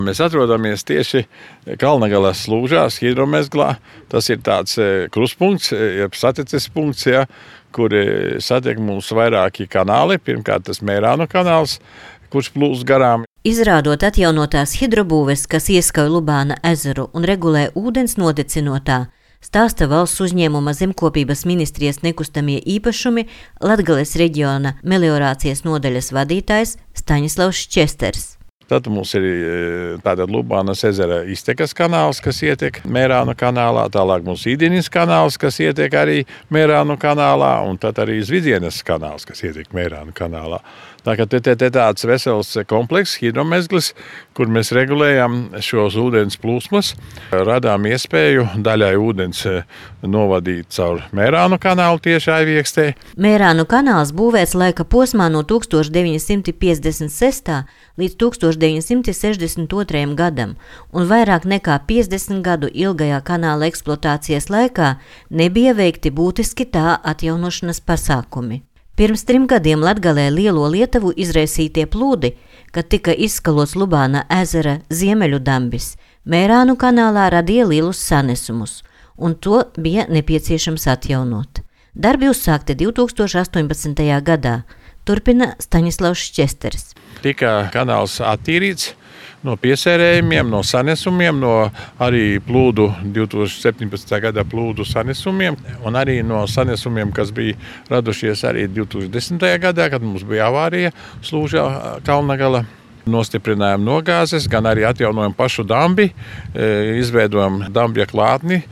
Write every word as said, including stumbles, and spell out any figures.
Mēs atrodamies tieši Kalnagalas slūžās, hidromezglā. Tas ir tāds krustpunkts, jeb satices punkts, ja, kur satiek mums vairāki kanāli. Pirmkārt, tas Mērānu kanāls, kurš plūst garām. Izrādot atjaunotās hidrobūves, kas ieskauj Lubāna ezeru un regulē ūdens notecinotā, stāsta valsts uzņēmuma Zemkopības ministrijas nekustamie īpašumi Latgales reģiona meliorācijas nodaļas vadītājs Staņislavs Česters. Tad mums ir tātad Lubānas ezera iztekas kanāls, kas ietek Mērānu kanālā, tālāk mums Idinis kanāls, kas ietek arī Mērānu kanālā, un tad arī Zvidienas kanāls, kas ietek Mērānu kanālā. Tā kā te, te, te tāds vesels komplekss, hidromezglis, kur mēs regulējam šos ūdens plūsmas, radām iespēju daļai ūdens novadīt caur Mērānu kanālu tieši Aiviekstē. Mērānu kanāls būvēts laika posmā no tūkstoš deviņi simti piecdesmit sestā līdz tūkstoš deviņi simti sešdesmit otrajam gadam, un vairāk nekā piecdesmit gadu ilgajā kanāla eksploatācijas laikā nebija veikti būtiski tā atjaunošanas pasākumi. Pirms trim gadiem Latgalē lielo Lietuvu izraisītie plūdi, kad tika izskalots Lubāna ezera ziemeļu dambis, Mērānu kanālā radīja lielus sanesumus, un to bija nepieciešams atjaunot. Darbi uzsākti divtūkstoš astoņpadsmitajā gadā, turpina Staņislavs Česters. Tika kanāls attīrīts no piesērējumiem, no sanesumiem, no arī plūdu divtūkstoš septiņpadsmitā gada plūdu sanesumiem, un arī no sanesumiem, kas bija radušies arī divtūkstoš desmitajā gadā, kad mums bija avārija slūžā Kalnagala. Nostiprinājām nogāzes, gan arī atjaunojam pašu dambi, izveidojam dambja klātni.